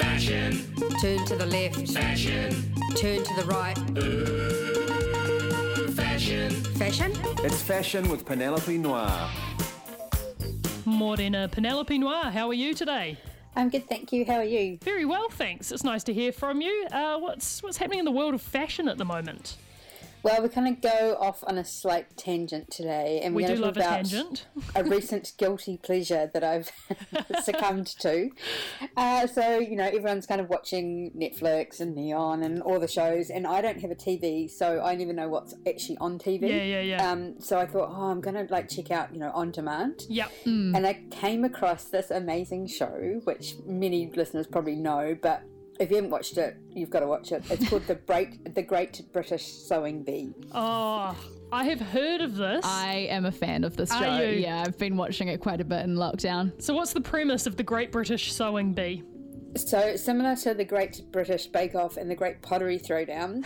Fashion. Turn to the left. Fashion. Turn to the right. Fashion. Fashion? It's Fashion with Penelope Noir. Morena Penelope Noir, how are you today? I'm good, thank you. How are you? Very well, thanks. It's nice to hear from you. What's happening in the world of fashion at the moment? Well, we're going to go off on a slight tangent today. And We we're do gonna love a talk about tangent. a recent guilty pleasure that I've succumbed to. So, everyone's kind of watching Netflix and Neon and all the shows, and I don't have a TV, so I never know what's actually on TV. Yeah. So I thought, I'm going to check out, on demand. Yep. And I came across this amazing show, which many listeners probably know, but if you haven't watched it, you've got to watch it. It's called The Great British Sewing Bee. Oh, I have heard of this. I am a fan of this Are show. you? Yeah, I've been watching it quite a bit in lockdown. So what's the premise of the Great British Sewing Bee? So similar to the Great British Bake Off and the Great Pottery Throwdown.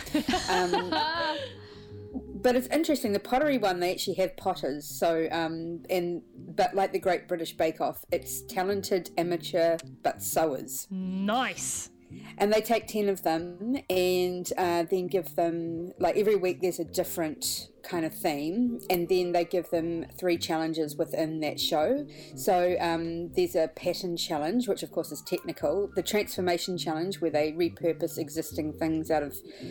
But it's interesting, the pottery one, they actually have potters. So, but like the Great British Bake Off, it's talented amateur but sewers. Nice. And they take 10 of them and then give them, every week there's a different kind of theme, and then they give them 3 challenges within that show. So there's a pattern challenge, which of course is technical, the transformation challenge where they repurpose existing things out of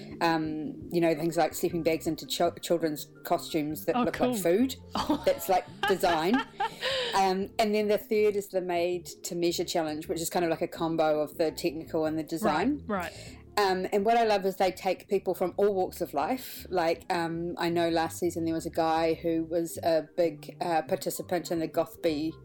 things like sleeping bags into children's costumes that look cool. like food. That's like design. And then the third is the made to measure challenge, which is kind of like a combo of the technical and the design. Right. And what I love is they take people from all walks of life. I know last season there was a guy who was a big participant in the Goth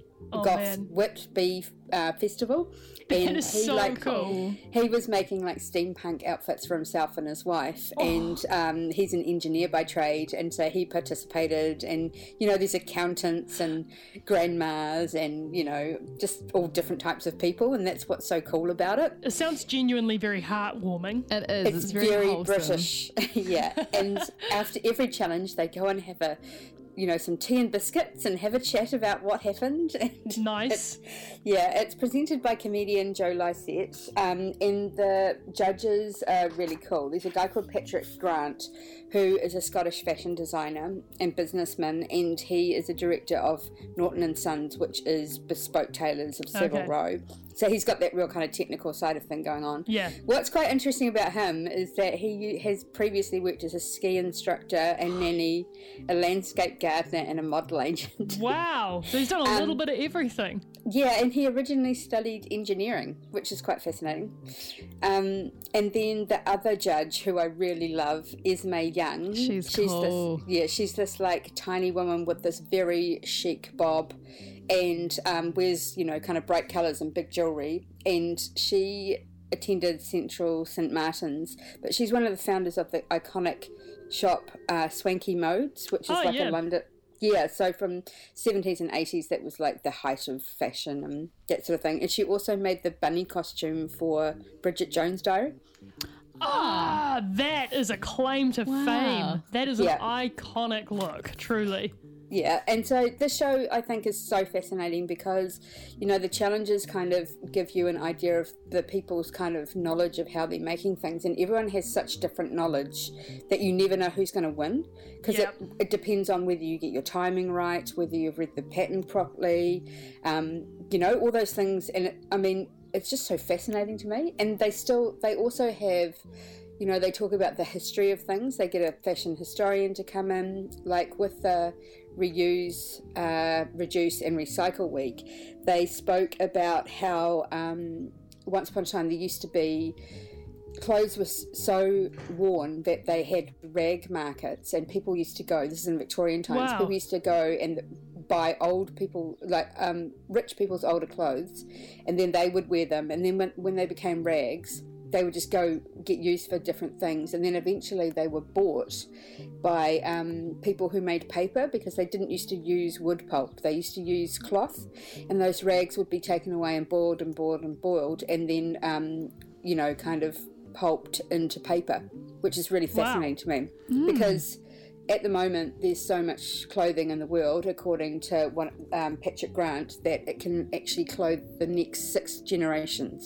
Wit Bee Festival. That is so cool. He was making steampunk outfits for himself and his wife, and he's an engineer by trade, and so he participated. And there's accountants and grandmas, and just all different types of people, and that's what's so cool about it. It sounds genuinely very heartwarming. It is. It's very wholesome. British. Yeah. And after every challenge, they go and have some tea and biscuits and have a chat about what happened. And Nice. it's presented by comedian Joe Lycett, and the judges are really cool. There's a guy called Patrick Grant, who is a Scottish fashion designer and businessman, and he is a director of Norton & Sons, which is bespoke tailors of Savile Row. So he's got that real kind of technical side of thing going on. Yeah. What's quite interesting about him is that he has previously worked as a ski instructor and nanny, a landscape gardener, and a model agent. Wow. So he's done a little bit of everything. Yeah, and he originally studied engineering, which is quite fascinating. And then the other judge, who I really love, Esme Young. She's cool. She's this tiny woman with this very chic bob, and wears kind of bright colours and big jewellery. And she attended Central St Martin's, but she's one of the founders of the iconic shop Swanky Modes, which is a London. Yeah, so from 70s and 80s, that was the height of fashion and that sort of thing. And she also made the bunny costume for Bridget Jones' Diary. That is a claim to fame. That is an iconic look, truly. Yeah, and so this show, I think, is so fascinating because, the challenges kind of give you an idea of the people's kind of knowledge of how they're making things, and everyone has such different knowledge that you never know who's going to win, because it depends on whether you get your timing right, whether you've read the pattern properly, all those things. And it's just so fascinating to me. And they also have, they talk about the history of things. They get a fashion historian to come in, with the reuse, reduce and recycle week. They spoke about how once upon a time there used to be clothes were so worn that they had rag markets, and people used to go, this is in Victorian times, people used to go and buy old people, rich people's older clothes, and then they would wear them, and then when they became rags, they would just go get used for different things, and then eventually they were bought by people who made paper, because they didn't used to use wood pulp, they used to use cloth, and those rags would be taken away and boiled and boiled and boiled, and then kind of pulped into paper, which is really fascinating to me, because at the moment there's so much clothing in the world, according to Patrick Grant, that it can actually clothe the next 6 generations.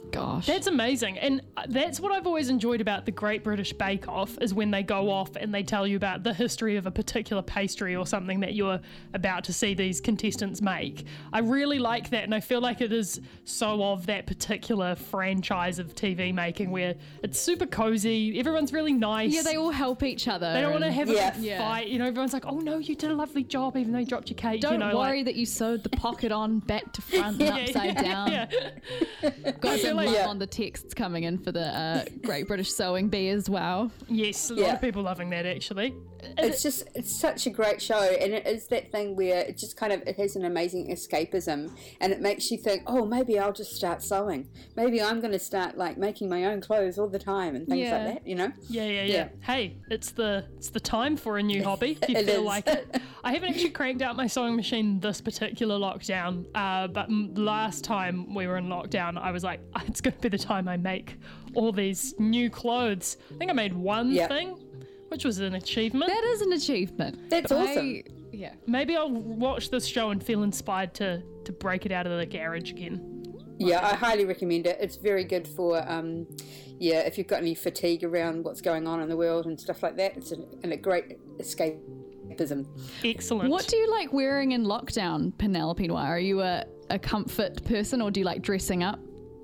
Gosh. That's amazing. And that's what I've always enjoyed about the Great British Bake Off, is when they go off and they tell you about the history of a particular pastry or something that you're about to see these contestants make. I really like that, and I feel like it is so of that particular franchise of TV making where it's super cozy, everyone's really nice. Yeah, they all help each other. They don't want to have a big Yeah. fight. You know, everyone's like, oh no, you did a lovely job even though you dropped your cake. Don't you know, worry like, that you sewed the pocket on back to front and upside down. Yeah. Got some like- love on the texts coming in for the Great British Sewing Bee as well. Yes, a lot of people loving that actually. It's such a great show, and it is that thing where it just kind of, it has an amazing escapism, and it makes you think, oh, maybe I'll just start sewing. Maybe I'm going to start like making my own clothes all the time and things like that, you know? Yeah. Hey, it's the time for a new hobby if you It feel is. like it. I haven't actually cranked out my sewing machine this particular lockdown, but last time we were in lockdown, I was like, it's going to be the time I make all these new clothes. I think I made one thing, which was an achievement. That is an achievement. That's awesome. Yeah. Maybe I'll watch this show and feel inspired to break it out of the garage again. Yeah, I highly recommend it. It's very good for, if you've got any fatigue around what's going on in the world and stuff like that. It's a great escapism. Excellent. What do you like wearing in lockdown, Penelope Noir? Are you a comfort person, or do you like dressing up?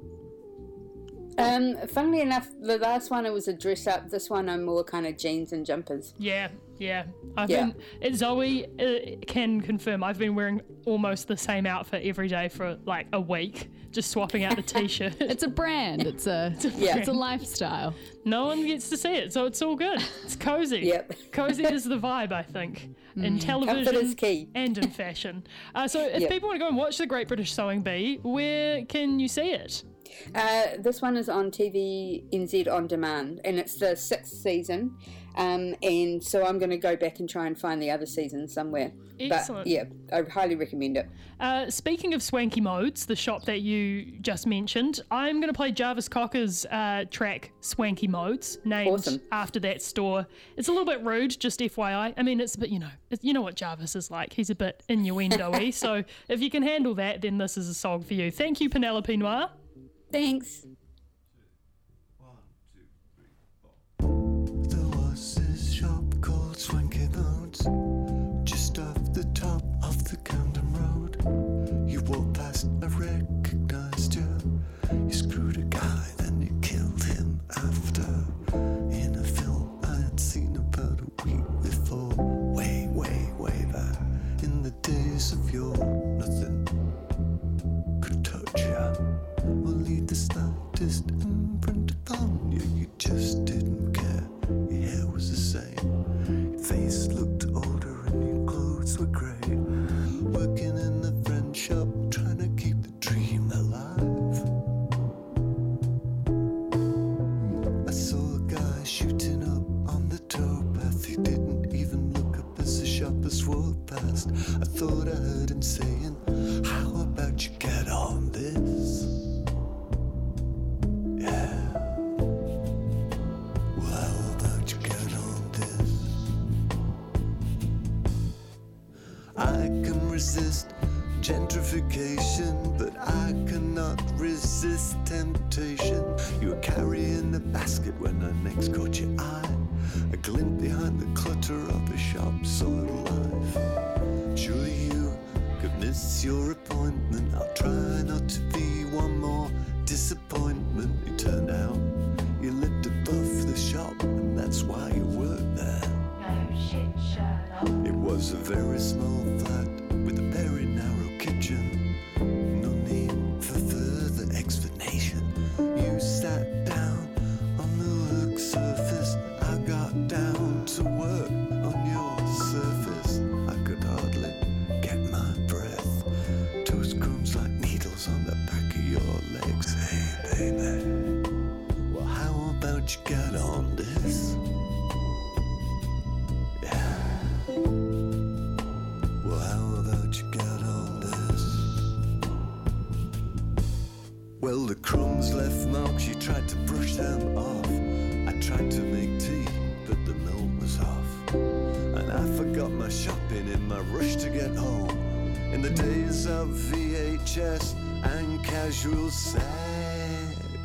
Funnily enough, the last one it was a dress up. This one I'm more kind of jeans and jumpers. Yeah. I've been. Zoe can confirm. I've been wearing almost the same outfit every day for like a week, just swapping out the t-shirt. It's a brand. It's a lifestyle. No one gets to see it, so it's all good. It's cozy. Yep. Cozy is the vibe, I think, in television Comfort is key. and in fashion. So if people want to go and watch The Great British Sewing Bee, where can you see it? This one is on TV NZ On Demand, and it's the 6th season. And so I'm going to go back and try and find the other season somewhere. Excellent. But yeah, I highly recommend it. Speaking of Swanky Modes, the shop that you just mentioned, I'm going to play Jarvis Cocker's track Swanky Modes, named after that store. It's a little bit rude, just FYI. I mean, it's a bit, you know what Jarvis is like. He's a bit innuendo-y. So if you can handle that, then this is a song for you. Thank you, Penelope Noir. Thanks. There was this shop called Swanky Modes, just off the top of the Camden Road. You walked past, I recognised you. You screwed a guy, then you killed him after. In a film I had seen about a week before. Way, way, way back in the days of yore. Nothing could touch you or leave the slightest imprint upon you. You just didn't care. Your hair was the same. Your face looked older and your clothes were grey. Working in the friend shop, trying to keep the dream alive. I saw a guy shooting up on the towpath. He didn't even look up as the shoppers walked past. I thought I heard him saying, how about you get on this? I can resist gentrification, but I cannot resist temptation. You were carrying the basket when I next caught your eye. A glint behind the clutter of the shop soiled life. Surely you could miss your appointment. I'll try not to be one more disappointment. You turned out you lived above the shop, and that's why you worked there. It was a very small flat with a very narrow kitchen. No need for further explanation. You sat down on the work surface. I got down to work on your surface. I could hardly get my breath. Toast crumbs like needles on the back of your legs. Hey, baby, well, how about you get on this? Well, how about you get on this? Well, the crumbs left marks, you tried to brush them off. I tried to make tea, but the milk was off. And I forgot my shopping in my rush to get home. In the days of VHS and casual sex.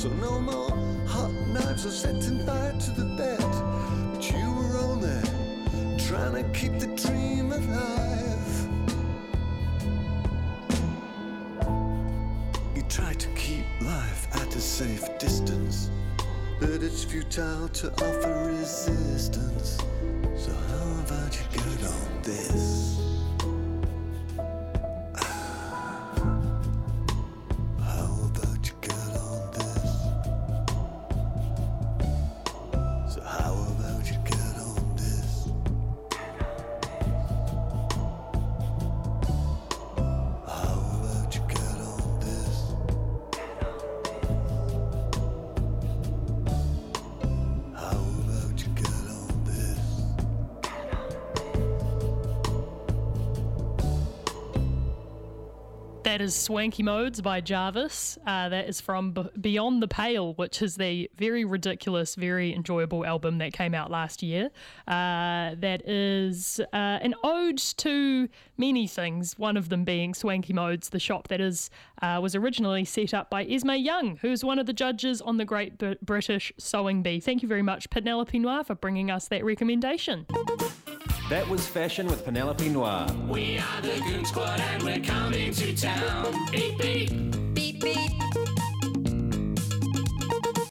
So no more hot knives or setting fire to the bed. But you were only trying to keep the dream alive. You try to keep life at a safe distance, but it's futile to offer resistance. So how about you get on this? That is Swanky Modes by Jarvis. That is from Beyond the Pale, which is the very ridiculous, very enjoyable album that came out last year. That is an ode to many things, one of them being Swanky Modes, the shop that was originally set up by Esme Young, who's one of the judges on the Great British Sewing Bee. Thank you very much, Penelope Noir, for bringing us that recommendation. That was Fashion with Penelope Noir. We are the Goon Squad and we're coming to town. Beep, beep. Beep,